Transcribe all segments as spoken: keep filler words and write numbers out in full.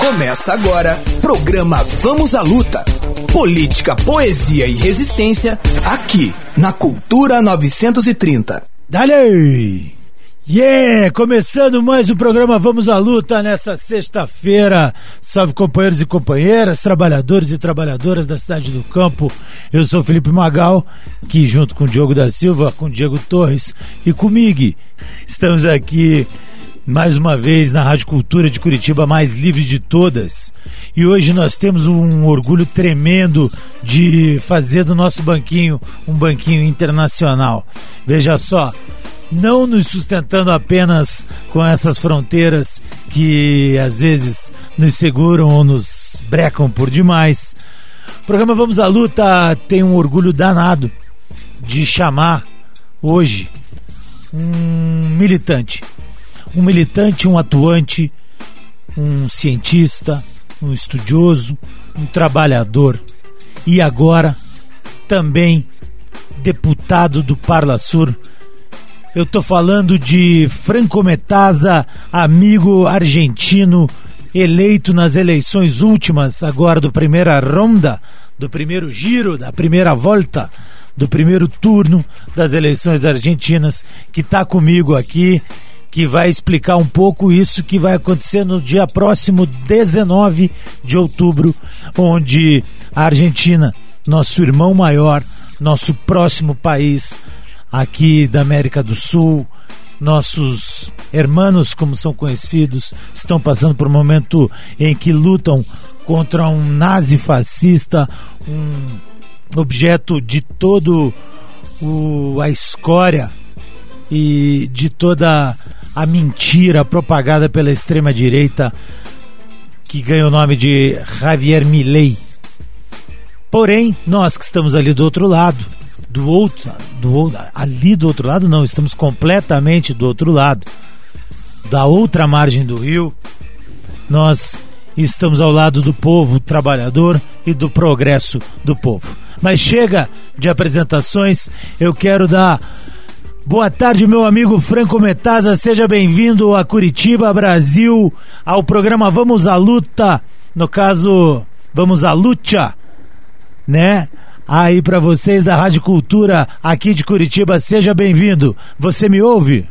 Começa agora, programa Vamos à Luta. Política, poesia e resistência, aqui na Cultura novecentos e trinta. Dale! Yeah! Começando mais um programa Vamos à Luta nessa sexta-feira. Salve companheiros e companheiras, trabalhadores e trabalhadoras da cidade do Campo. Eu sou Felipe Magal, que junto com o Diogo da Silva, com o Diego Torres e comigo, estamos aqui mais uma vez na Rádio Cultura de Curitiba, mais livre de todas. E hoje nós temos um orgulho tremendo de fazer do nosso banquinho um banquinho internacional. Veja só, não nos sustentando apenas com essas fronteiras que às vezes nos seguram ou nos brecam por demais. O programa Vamos à Luta tem um orgulho danado de chamar hoje um militante. Um militante, um atuante, um cientista, um estudioso, um trabalhador e agora também deputado do Parla Sur. Eu tô falando de Franco Metazza, amigo argentino, eleito nas eleições últimas, agora do primeira ronda, do primeiro giro, da primeira volta, do primeiro turno das eleições argentinas, que tá comigo aqui, que vai explicar um pouco isso que vai acontecer no dia próximo, dezenove de outubro, onde a Argentina, nosso irmão maior, nosso próximo país aqui da América do Sul, nossos hermanos, como são conhecidos, estão passando por um momento em que lutam contra um nazi fascista, um objeto de todo o, a escória e de toda a mentira propagada pela extrema-direita, que ganha o nome de Javier Milei. Porém, nós que estamos ali do outro lado, do outro, do, ali do outro lado não, estamos completamente do outro lado, da outra margem do rio, nós estamos ao lado do povo trabalhador e do progresso do povo. Mas chega de apresentações, eu quero dar boa tarde, meu amigo Franco Metazza, seja bem-vindo a Curitiba, Brasil, ao programa Vamos à Luta, no caso, Vamos à Lucha, né? Aí para vocês da Rádio Cultura aqui de Curitiba, seja bem-vindo. Você me ouve?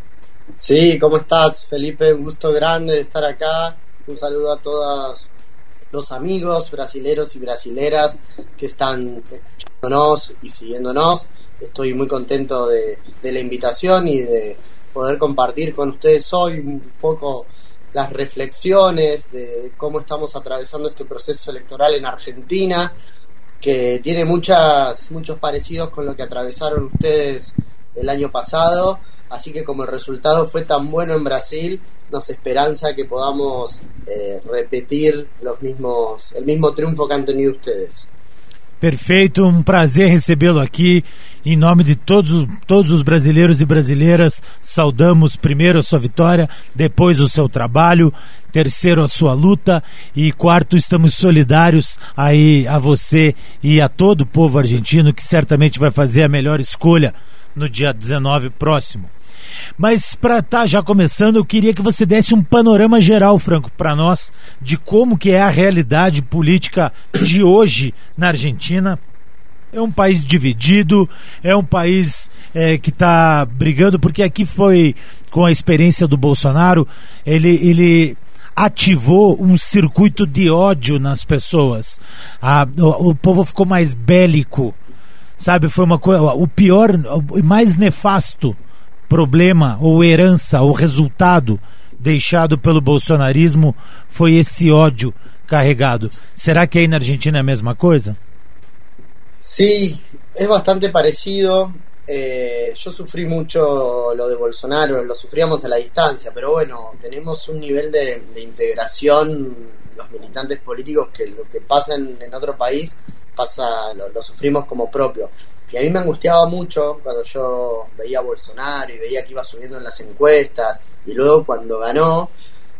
Sí, ¿cómo estás, Felipe? Un gusto grande de estar acá. Un saludo a todos los amigos brasileros y brasileras que están escuchándonos y siguiéndonos. Estoy muy contento de, de la invitación y de poder compartir con ustedes hoy un poco las reflexiones de cómo estamos atravesando este proceso electoral en Argentina, que tiene muchas, muchos parecidos con lo que atravesaron ustedes el año pasado, así que como el resultado fue tan bueno en Brasil, nos esperanza que podamos eh, repetir los mismos, el mismo triunfo que han tenido ustedes. Perfeito, um prazer recebê-lo aqui. Em nome de todos, todos os brasileiros e brasileiras, saudamos primeiro a sua vitória, depois o seu trabalho, terceiro a sua luta e quarto, estamos solidários aí a você e a todo o povo argentino, que certamente vai fazer a melhor escolha no dia dezenove próximo. Mas para estar tá já começando, eu queria que você desse um panorama geral, Franco, para nós, de como que é a realidade política de hoje na Argentina. É um país dividido, é um país é, que está brigando, porque aqui foi, com a experiência do Bolsonaro, ele, ele ativou um circuito de ódio nas pessoas. A, o, o povo ficou mais bélico, sabe? Foi uma coisa, o pior, o mais nefasto problema ou herança ou resultado deixado pelo bolsonarismo foi esse ódio carregado. Será que aí na Argentina é a mesma coisa? Sí, es bastante parecido. Eh, yo sufrí mucho lo de Bolsonaro, lo sufríamos a la distancia, pero bueno, tenemos un nivel de, de integración, los militantes políticos, que lo que pasa en, en otro país, pasa lo, lo sufrimos como propio. Que a mí me angustiaba mucho cuando yo veía a Bolsonaro y veía que iba subiendo en las encuestas, y luego cuando ganó,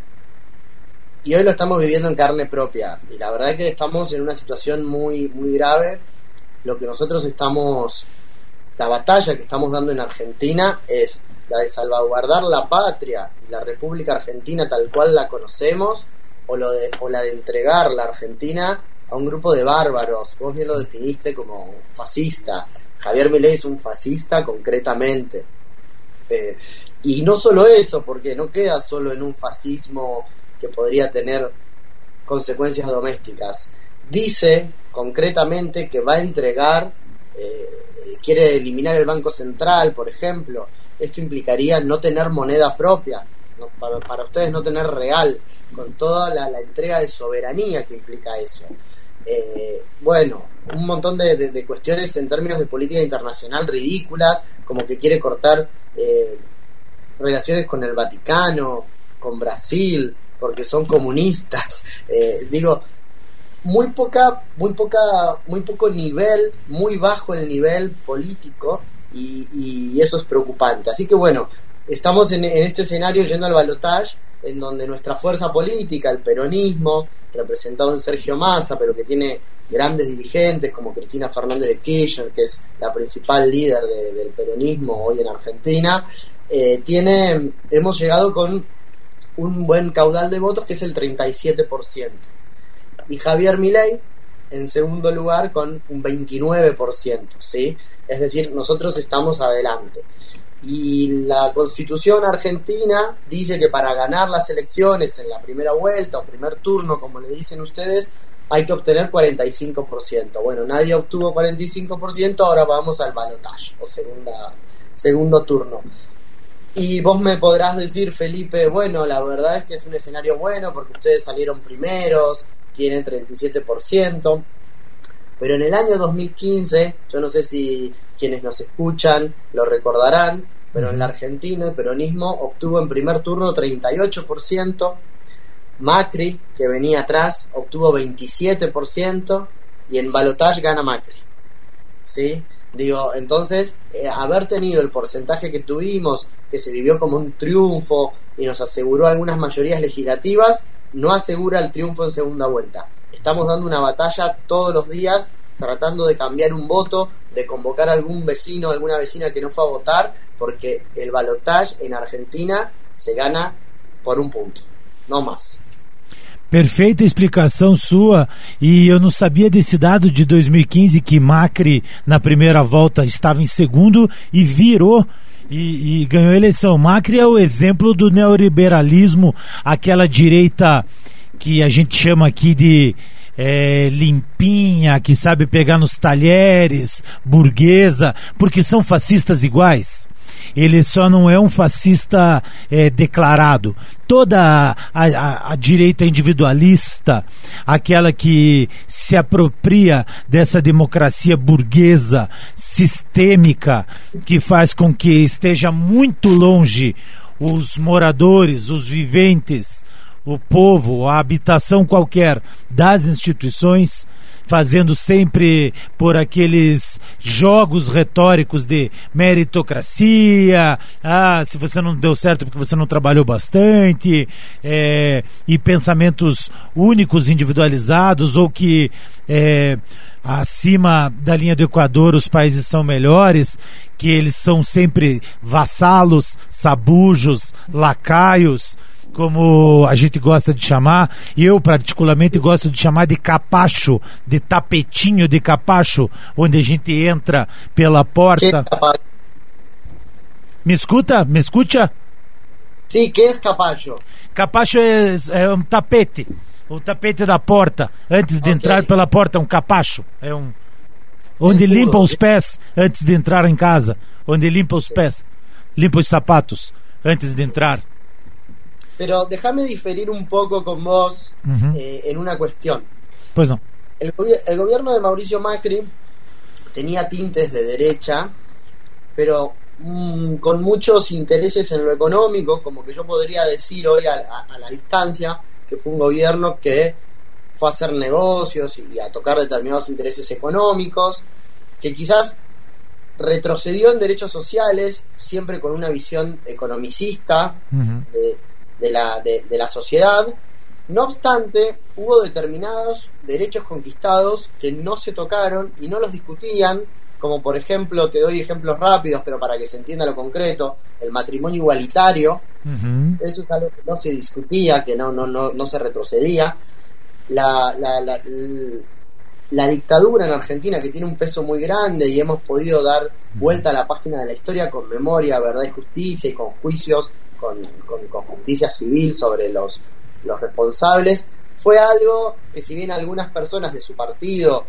y hoy lo estamos viviendo en carne propia, y la verdad es que estamos en una situación muy, muy grave. Lo que nosotros estamos, la batalla que estamos dando en Argentina es la de salvaguardar la patria y la República Argentina tal cual la conocemos, o, lo de, o la de entregar la Argentina a un grupo de bárbaros. Vos bien lo definiste como fascista. Javier Milei es un fascista concretamente. Eh, y no solo eso, porque no queda solo en un fascismo que podría tener consecuencias domésticas. Dice concretamente que va a entregar, eh, quiere eliminar el Banco Central, por ejemplo. Esto implicaría no tener moneda propia, no, para, para ustedes no tener real, con toda la, la entrega de soberanía que implica eso. Eh, bueno, un montón de, de, de cuestiones en términos de política internacional ridículas, como que quiere cortar eh, relaciones con el Vaticano, con Brasil, porque son comunistas. Eh, digo, muy poca, muy poca, muy poco nivel, muy bajo el nivel político, y, y eso es preocupante. Así que bueno, estamos en, en este escenario yendo al balotaje, en donde nuestra fuerza política, el peronismo, representado en Sergio Massa, pero que tiene grandes dirigentes como Cristina Fernández de Kirchner, que es la principal líder de, del peronismo hoy en Argentina, eh, tiene, hemos llegado con un buen caudal de votos, que es el treinta y siete por ciento. Y Javier Milei en segundo lugar con un veintinueve por ciento, ¿sí? Es decir, nosotros estamos adelante. Y la Constitución argentina dice que para ganar las elecciones en la primera vuelta o primer turno, como le dicen ustedes, hay que obtener cuarenta y cinco por ciento. Bueno, nadie obtuvo cuarenta y cinco por ciento, ahora vamos al balotaje o segunda, segundo turno. Y vos me podrás decir, Felipe, bueno, la verdad es que es un escenario bueno porque ustedes salieron primeros, tienen treinta y siete por ciento, pero en el año dos mil quince, yo no sé si quienes nos escuchan lo recordarán, pero en la Argentina el peronismo obtuvo en primer turno treinta y ocho por ciento, Macri, que venía atrás, obtuvo veintisiete por ciento, y en balotaje gana Macri, ¿sí? Digo, entonces, eh, haber tenido el porcentaje que tuvimos, que se vivió como un triunfo y nos aseguró algunas mayorías legislativas, no asegura el triunfo en segunda vuelta. Estamos dando una batalla todos los días, tratando de cambiar un voto, de convocar a algún vecino, alguna vecina que no fue a votar, porque el balotaje en Argentina se gana por um ponto, não mais. Perfeita explicação sua, e eu não sabia desse dado de dois mil e quinze, que Macri na primeira volta estava em segundo e virou e, e ganhou a eleição. Macri é o exemplo do neoliberalismo, aquela direita que a gente chama aqui de é, limpinha, que sabe pegar nos talheres, burguesa, porque são fascistas iguais. Ele só não é um fascista é, declarado. Toda a, a, a direita individualista, aquela que se apropria dessa democracia burguesa, sistêmica, que faz com que esteja muito longe os moradores, os viventes, o povo, a habitação qualquer das instituições, fazendo sempre por aqueles jogos retóricos de meritocracia, ah, se você não deu certo porque você não trabalhou bastante, é, e pensamentos únicos, individualizados, ou que é, acima da linha do Equador os países são melhores, que eles são sempre vassalos, sabujos, lacaios, como a gente gosta de chamar, e eu particularmente gosto de chamar de capacho, de tapetinho de capacho, onde a gente entra pela porta. Me escuta? Me escuta? Sim, que é capacho? Capacho é, é um tapete, um tapete da porta, antes de okay. entrar pela porta, um capacho, é um onde Seguro. limpa os pés antes de entrar em casa, onde limpa os pés, limpa os sapatos antes de entrar. Pero déjame diferir un poco con vos uh-huh. eh, en una cuestión. Pues no. El, el gobierno de Mauricio Macri tenía tintes de derecha, pero mmm, con muchos intereses en lo económico, como que yo podría decir hoy a, a, a la distancia que fue un gobierno que fue a hacer negocios y a tocar determinados intereses económicos, que quizás retrocedió en derechos sociales, siempre con una visión economicista uh-huh. de De la, de, de la sociedad. No obstante, hubo determinados derechos conquistados que no se tocaron y no los discutían, como por ejemplo, te doy ejemplos rápidos, pero para que se entienda lo concreto, el matrimonio igualitario, uh-huh. Eso es algo que no se discutía, que no, no, no, no se retrocedía. La, la, la, la, la dictadura en Argentina, que tiene un peso muy grande y hemos podido dar vuelta a la página de la historia con memoria, verdad y justicia y con juicios, con, con, con justicia civil sobre los, los responsables, fue algo que si bien algunas personas de su partido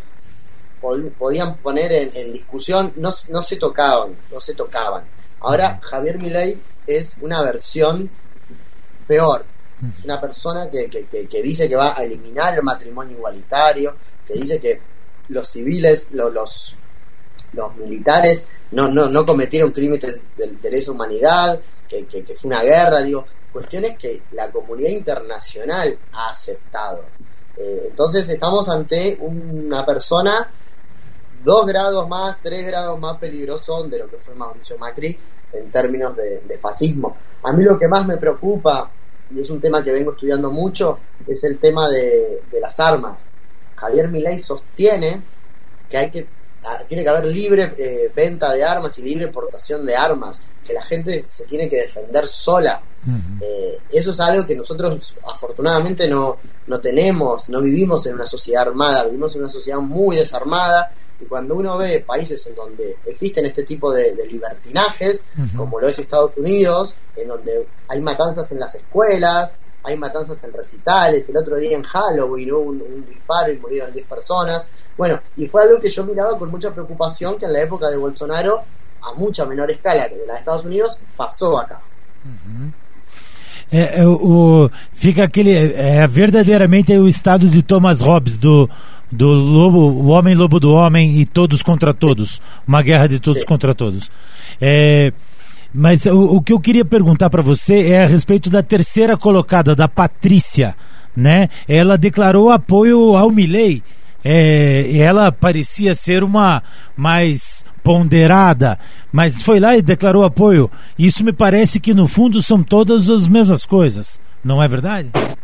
podían poner en, en discusión, no, no se tocaban, no se tocaban. Ahora Javier Milei es una versión peor, una persona que, que, que, que dice que va a eliminar el matrimonio igualitario, que dice que los civiles, lo, los, los militares no, no, no cometieron crímenes de, de lesa humanidad, que, que, que fue una guerra, digo, cuestiones que la comunidad internacional ha aceptado. Eh, entonces estamos ante una persona dos grados más, tres grados más peligroso de lo que fue Mauricio Macri en términos de, de fascismo. A mí lo que más me preocupa, y es un tema que vengo estudiando mucho, es el tema de, de las armas. Javier Milei sostiene que hay que tiene que haber libre eh, venta de armas y libre portación de armas, que la gente se tiene que defender sola. Uh-huh. Eh, eso es algo que nosotros afortunadamente no, no tenemos, no vivimos en una sociedad armada, vivimos en una sociedad muy desarmada. Y cuando uno ve países en donde existen este tipo de, de libertinajes, uh-huh. como lo es Estados Unidos, en donde hay matanzas en las escuelas, hay matanzas en recitales, el otro día en Halloween hubo un, un disparo y murieron diez personas. Bueno, y fue algo que yo miraba con mucha preocupación, que en la época de Bolsonaro, a mucha menor escala que de la de Estados Unidos, pasó acá. Uhum. É, é, o, fica aquele é, verdadeiramente o estado de Thomas Hobbes do, do lobo, o homem lobo do homem e todos contra todos, uma guerra de todos Sim. contra todos. É, mas o, o que eu queria perguntar para você é a respeito da terceira colocada, da Patrícia, né? Ela declarou apoio ao Milei. É, ela parecia ser uma mais ponderada, mas foi lá e declarou apoio. Isso me parece que no fundo são todas as mesmas coisas, ¿no es verdad?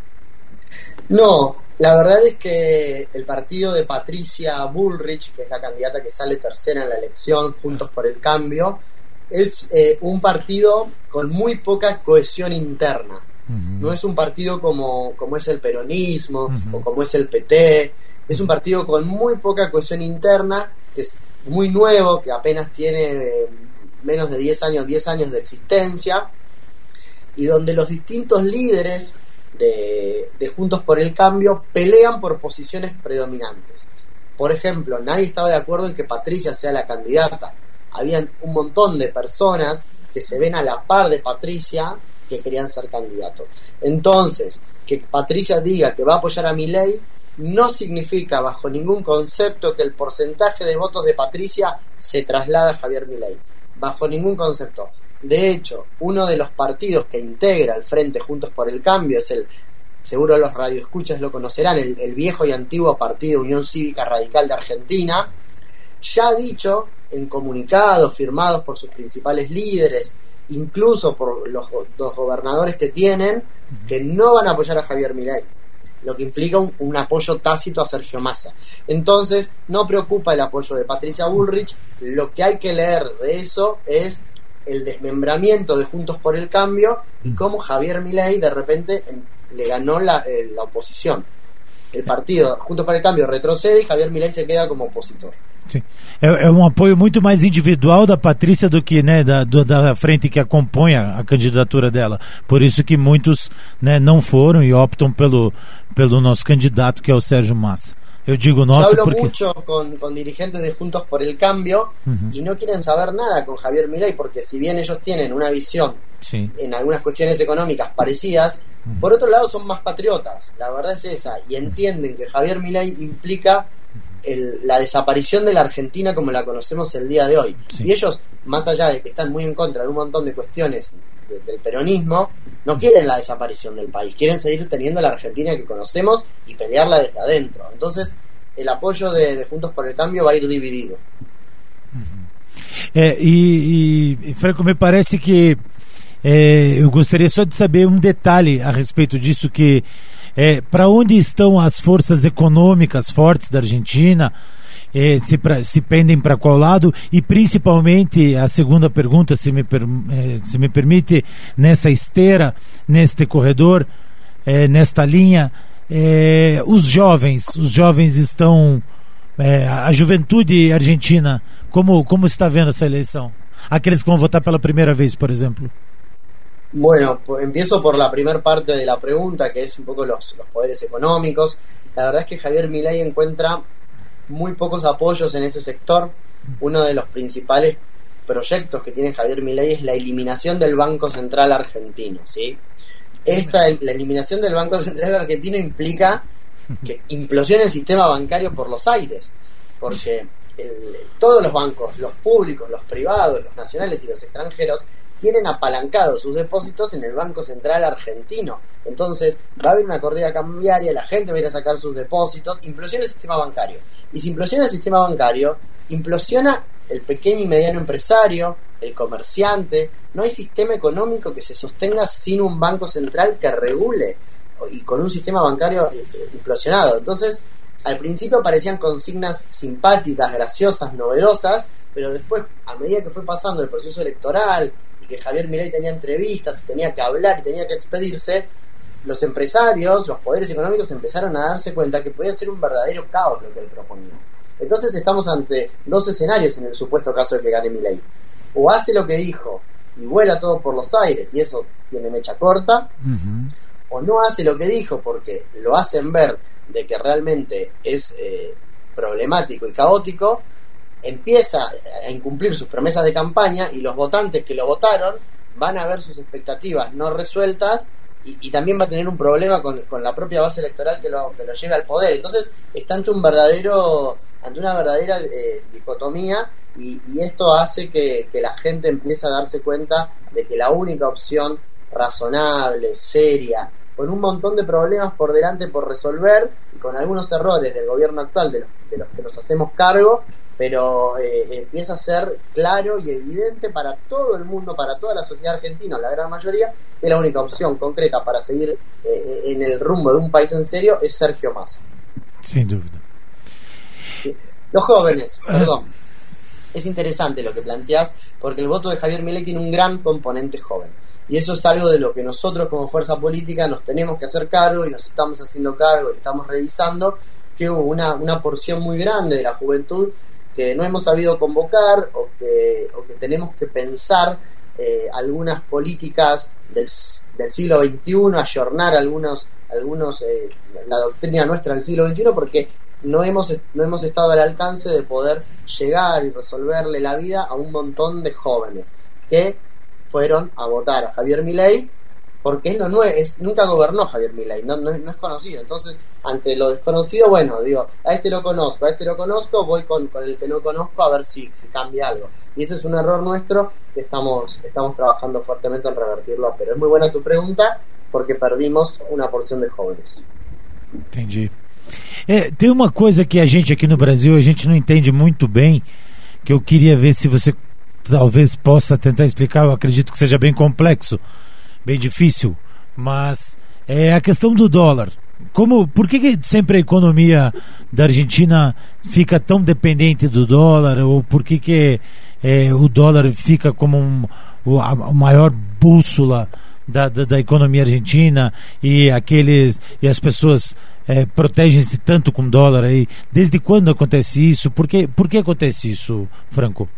No, la verdad es que el partido de Patricia Bullrich, que es la candidata que sale tercera en la elección, Juntos por el Cambio, es eh, un partido con muy poca cohesión interna. Uh-huh. No es un partido como, como es el peronismo, uh-huh. o como es el P T. Es un partido con muy poca cohesión interna, que es muy nuevo, que apenas tiene eh, menos de diez años, diez años de existencia, y donde los distintos líderes de, de Juntos por el Cambio pelean por posiciones predominantes. Por ejemplo, nadie estaba de acuerdo en que Patricia sea la candidata. Habían un montón de personas que se ven a la par de Patricia que querían ser candidatos. Entonces, que Patricia diga que va a apoyar a Milei no significa bajo ningún concepto que el porcentaje de votos de Patricia se traslada a Javier Milei, bajo ningún concepto. De hecho, uno de los partidos que integra el Frente Juntos por el Cambio es el, seguro los radioescuchas lo conocerán, el, el viejo y antiguo partido Unión Cívica Radical de Argentina, ya ha dicho en comunicados firmados por sus principales líderes, incluso por los, los gobernadores que tienen, que no van a apoyar a Javier Milei, lo que implica un, un apoyo tácito a Sergio Massa. Entonces, no preocupa el apoyo de Patricia Bullrich. Lo que hay que leer de eso es el desmembramiento de Juntos por el Cambio y cómo Javier Milei de repente le ganó la, eh, la oposición. El partido Juntos por el Cambio retrocede y Javier Milei se queda como opositor. Sim. É, é um apoio muito mais individual da Patrícia do que, né, da, do, da frente que acompanha a candidatura dela. Por isso que muitos, né, não foram e optam pelo, pelo nosso candidato, que é o Sérgio Massa. Eu digo nosso Yo hablo porque... mucho con, con dirigentes de Juntos por el Cambio uh-huh. y no quieren saber nada con Javier Milei, porque si bien ellos tienen una visión sí. en algunas cuestiones económicas parecidas, uh-huh. por otro lado son más patriotas. La verdad es esa, y entienden que Javier Milei implica El, la desaparición de la Argentina como la conocemos el día de hoy. Sí. Y ellos, más allá de que están muy en contra de un montón de cuestiones de, del peronismo, no quieren la desaparición del país, quieren seguir teniendo la Argentina que conocemos y pelearla desde adentro. Entonces, el apoyo de, de Juntos por el Cambio va a ir dividido. É, e, e, Franco, me parece que é, eu gostaria só de saber um detalhe a respeito disso, que É, para onde estão as forças econômicas fortes da Argentina? eh, se, pra, se pendem para qual lado, e principalmente a segunda pergunta, se me, per, eh, se me permite, nessa esteira, neste corredor, eh, nesta linha, eh, os jovens, os jovens estão, eh, a juventude argentina, como, como está vendo essa eleição? Aqueles que vão votar pela primeira vez, por exemplo. Bueno, pues empiezo por la primera parte de la pregunta, que es un poco los, los poderes económicos. La verdad es que Javier Milei encuentra muy pocos apoyos en ese sector. Uno de los principales proyectos que tiene Javier Milei es la eliminación del Banco Central argentino, ¿sí? Esta, la eliminación del Banco Central argentino implica que implosione el sistema bancario por los aires, porque el, todos los bancos, los públicos, los privados, los nacionales y los extranjeros, tienen apalancados sus depósitos en el Banco Central argentino. Entonces va a haber una corrida cambiaria, la gente va a ir a sacar sus depósitos, implosiona el sistema bancario. Y si implosiona el sistema bancario, implosiona el pequeño y mediano empresario, el comerciante. No hay sistema económico que se sostenga sin un banco central que regule, y con un sistema bancario implosionado. Entonces, al principio parecían consignas simpáticas, graciosas, novedosas, pero después, a medida que fue pasando el proceso electoral y que Javier Milei tenía entrevistas, tenía que hablar y tenía que expedirse, los empresarios, los poderes económicos empezaron a darse cuenta que podía ser un verdadero caos lo que él proponía. Entonces estamos ante dos escenarios en el supuesto caso de que gane Milei. O hace lo que dijo y vuela todo por los aires, y eso tiene mecha corta, uh-huh. O no hace lo que dijo porque lo hacen ver de que realmente es eh, problemático y caótico, empieza a incumplir sus promesas de campaña, y los votantes que lo votaron van a ver sus expectativas no resueltas, y, y también va a tener un problema con, con la propia base electoral que lo, que lo lleve al poder. Entonces está ante un verdadero ante una verdadera eh, dicotomía, y, y esto hace que, que la gente empiece a darse cuenta de que la única opción razonable, seria, con un montón de problemas por delante por resolver, y con algunos errores del gobierno actual de los, de los que nos hacemos cargo, pero eh, empieza a ser claro y evidente para todo el mundo, para toda la sociedad argentina, la gran mayoría, que la única opción concreta para seguir eh, en el rumbo de un país en serio es Sergio Massa. Sin duda. Sí. Los jóvenes, perdón. Es interesante lo que planteás, porque el voto de Javier Milei tiene un gran componente joven. Y eso es algo de lo que nosotros como fuerza política nos tenemos que hacer cargo, y nos estamos haciendo cargo y estamos revisando que hubo una, una porción muy grande de la juventud que no hemos sabido convocar, o que, o que tenemos que pensar eh, algunas políticas del, del siglo veintiuno, ayornar algunos, algunos eh, la doctrina nuestra del siglo veintiuno, porque no hemos, no hemos estado al alcance de poder llegar y resolverle la vida a un montón de jóvenes que fueron a votar a Javier Milei, porque es lo nuevo, es, nunca gobernó Javier Milei, no, no, no es conocido. Entonces, ante lo desconocido, bueno, digo, a este lo conozco, a este lo conozco, voy con, con el que no conozco a ver si, si cambia algo. Y ese es un error nuestro que estamos, estamos trabajando fuertemente en revertirlo. Pero es muy buena tu pregunta, porque perdimos uma porção de jóvenes. Entendi. É, tem uma coisa que a gente aqui no Brasil, a gente não entende muito bem, que eu queria ver se você talvez possa tentar explicar. Eu acredito que seja bem complexo, bem difícil, mas é a questão do dólar. Como, por que, que sempre a economia da Argentina fica tão dependente do dólar? Ou por que, que é, o dólar fica como um, o, a, a maior bússola da, da, da economia argentina, e aqueles e as pessoas é, protegem-se tanto com dólar aí? Desde quando acontece isso? Por que, por que acontece isso, Franco?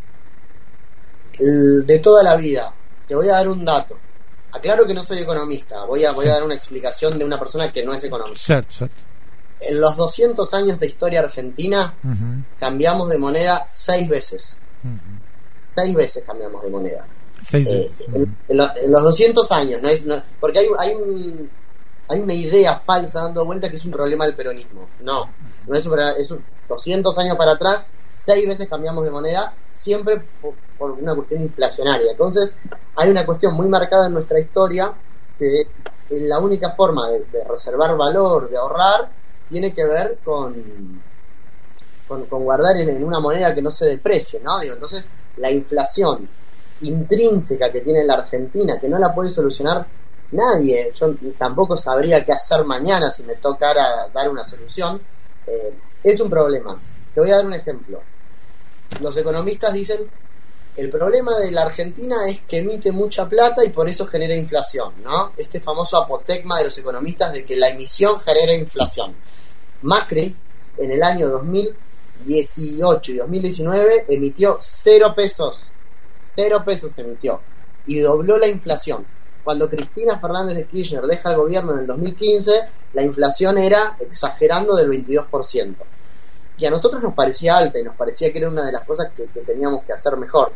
De toda la vida. Te voy a dar un dato. Aclaro que no soy economista. Voy a, voy a dar una explicación de una persona que no es economista. Cierto, cierto. En los doscientos años de historia argentina, uh-huh, cambiamos de moneda seis veces. Uh-huh. Seis veces cambiamos de moneda. Seis eh, veces. Uh-huh. En, en, lo, en los doscientos años, no es, no, porque hay, hay, un, hay una idea falsa dando vuelta que es un problema del peronismo. No, no es un, es un doscientos años para atrás, seis veces cambiamos de moneda, siempre por, por una cuestión inflacionaria. Entonces hay una cuestión muy marcada en nuestra historia, que es la única forma de, de reservar valor, de ahorrar, tiene que ver con con, con guardar en, en una moneda que no se deprecie, ¿no? Digo, entonces la inflación intrínseca que tiene la Argentina, que no la puede solucionar nadie, yo tampoco sabría qué hacer mañana si me tocara dar una solución, eh, es un problema. Te voy a dar un ejemplo. Los economistas dicen, el problema de la Argentina es que emite mucha plata y por eso genera inflación, ¿no? Este famoso apotegma de los economistas de que la emisión genera inflación. Macri, en el año dos mil dieciocho y dos mil diecinueve, emitió cero pesos. Cero pesos emitió. Y dobló la inflación. Cuando Cristina Fernández de Kirchner deja el gobierno en el dos mil quince, la inflación era, exagerando, del veintidós por ciento. Y a nosotros nos parecía alta y nos parecía que era una de las cosas que, que teníamos que hacer mejor.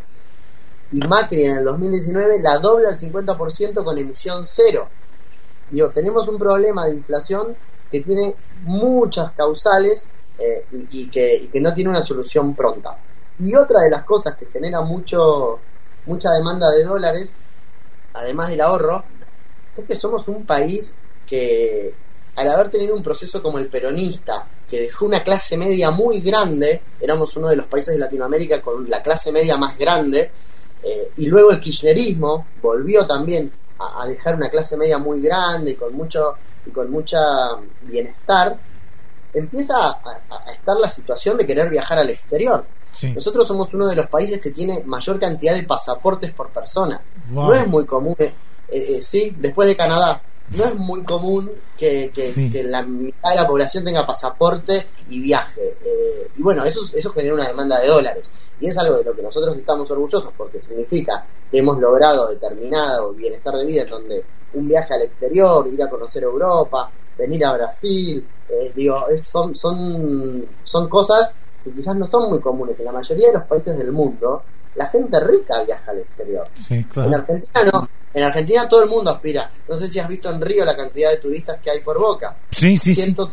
Y Macri en el dos mil diecinueve la dobla al cincuenta por ciento con emisión cero. Digo, tenemos un problema de inflación que tiene muchas causales eh, y, y, que, y que no tiene una solución pronta. Y otra de las cosas que genera mucho mucha demanda de dólares, además del ahorro, es que somos un país que, al haber tenido un proceso como el peronista, que dejó una clase media muy grande, éramos uno de los países de Latinoamérica con la clase media más grande, eh, y luego el kirchnerismo volvió también a, a dejar una clase media muy grande y con mucho y con mucha bienestar, empieza a, a, a estar la situación de querer viajar al exterior. Sí. Nosotros somos uno de los países que tiene mayor cantidad de pasaportes por persona. Wow. No es muy común, eh, eh, sí, después de Canadá, no es muy común que, que, sí. que la mitad de la población tenga pasaporte y viaje. Eh, y bueno, eso, eso genera una demanda de dólares. Y es algo de lo que nosotros estamos orgullosos, porque significa que hemos logrado determinado bienestar de vida, en donde un viaje al exterior, ir a conocer Europa, venir a Brasil, eh, digo, son, son, son cosas que quizás no son muy comunes. En la mayoría de los países del mundo, la gente rica viaja al exterior. Sí, claro. En Argentina no. En Argentina todo el mundo aspira. No sé si has visto en Río la cantidad de turistas que hay por Boca. Sí, sí, ciento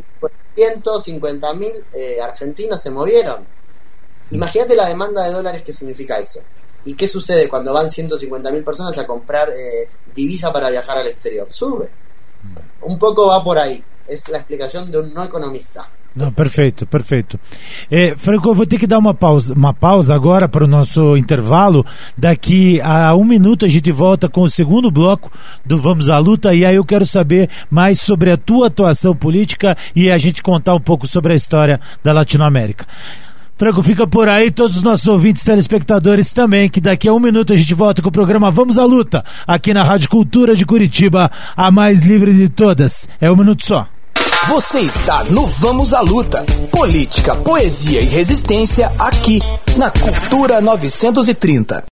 cincuenta mil eh, argentinos se movieron. Imagínate la demanda de dólares que significa eso. ¿Y qué sucede cuando van ciento cincuenta mil personas a comprar eh, divisa para viajar al exterior? Sube. Un poco va por ahí. Es la explicación de un no economista. Não, perfeito, perfeito. É, Franco, eu vou ter que dar uma pausa, uma pausa agora para o nosso intervalo. Daqui a um minuto a gente volta com o segundo bloco do Vamos à Luta, e aí eu quero saber mais sobre a tua atuação política e a gente contar um pouco sobre a história da Latinoamérica. Franco, fica por aí, todos os nossos ouvintes, telespectadores também, que daqui a um minuto a gente volta com o programa Vamos à Luta, aqui na Rádio Cultura de Curitiba, a mais livre de todas. É um minuto só. Você está no Vamos à Luta. Política, poesia e resistência aqui na Cultura novecentos e trinta.